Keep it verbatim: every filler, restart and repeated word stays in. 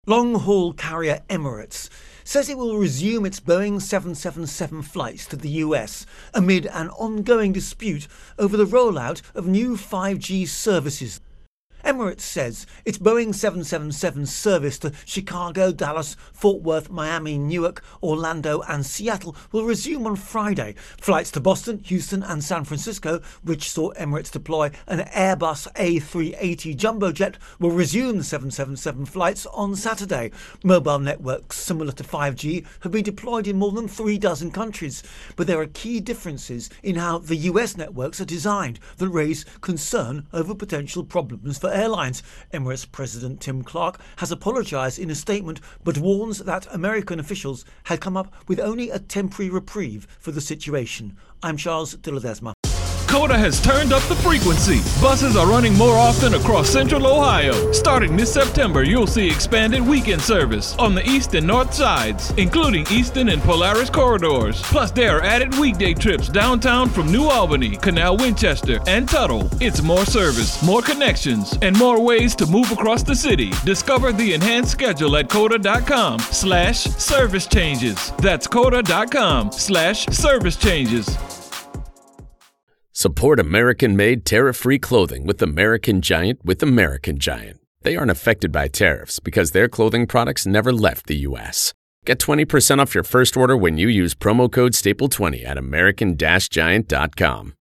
Long-haul carrier Emirates says it will resume its Boeing seven seventy-seven flights to the U S amid an ongoing dispute over the rollout of new five G services. Emirates says its Boeing seven seventy-seven service to Chicago, Dallas, Fort Worth, Miami, Newark, Orlando and Seattle will resume on Friday. Flights to Boston, Houston and San Francisco, which saw Emirates deploy an Airbus A three eighty jumbo jet, will resume the seven seventy-seven flights on Saturday. Mobile networks similar to five G have been deployed in more than three dozen countries, but there are key differences in how the U S networks are designed that raise concern over potential problems for airlines. Emirates President Tim Clark has apologised in a statement but warns that American officials had come up with only a temporary reprieve for the situation. I'm Charles de Ledesma. Coda has turned up the frequency. Buses are running more often across central Ohio. Starting this September, you'll see expanded weekend service on the east and north sides, including Eastern and Polaris corridors. Plus, there are added weekday trips downtown from New Albany, Canal Winchester, and Tuttle. It's more service, more connections, and more ways to move across the city. Discover the enhanced schedule at coda.com slash service changes. That's coda.com slash service changes. Support American-made tariff-free clothing with American Giant with American Giant. They aren't affected by tariffs because their clothing products never left the U S. Get twenty percent off your first order when you use promo code staple twenty at american dash giant dot com.